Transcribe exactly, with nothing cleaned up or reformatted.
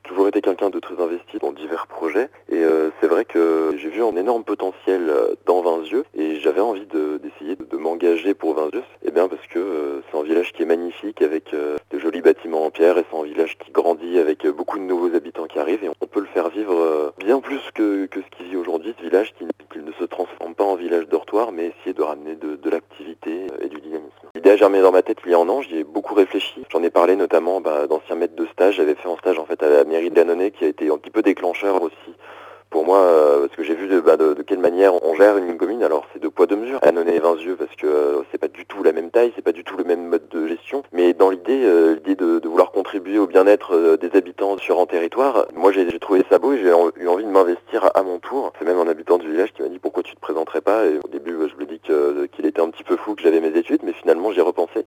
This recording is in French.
toujours été quelqu'un de très investi dans divers projets et euh, c'est vrai que j'ai vu un énorme potentiel euh, dans Vinzieux et j'avais envie de, d'essayer de, de m'engager pour Vinzieux. Et bien parce que euh, c'est un village qui est magnifique avec euh, de jolis bâtiments en pierre et c'est un village qui grandit avec euh, beaucoup de nouveaux habitants qui arrivent et on peut le faire vivre euh, bien plus que, que ce qu'il vit aujourd'hui, ce village qui, qui ne se transforme pas en village dortoir mais essayer de ramener de, de l'activité et du dynamisme. L'idée a germé dans ma tête il y a un an, j'y ai beaucoup réfléchi. J'en ai parlé notamment bah, d'anciens maîtres de stage. J'avais fait un stage en fait à la mairie de Lannonay qui a été un petit peu déclencheur aussi pour moi euh, parce que j'ai vu de, bah, de, de quelle manière on gère une commune. Alors c'est deux poids deux mesures, Lannonay et Vinzieux, parce que euh, c'est pas du tout la même taille, c'est pas du tout le même mode de gestion. Mais dans l'idée, euh, l'idée de, de vouloir contribuer au bien-être euh, des habitants sur un territoire, moi j'ai, j'ai trouvé ça beau et j'ai en, eu envie de m'investir à, à mon tour. C'est même un habitant du village qui m'a dit pourquoi tu te présenterais pas. Et au début, bah, je lui ai dit que, qu'il était un petit peu fou, que j'avais mes études, mais finalement j'y ai repensé.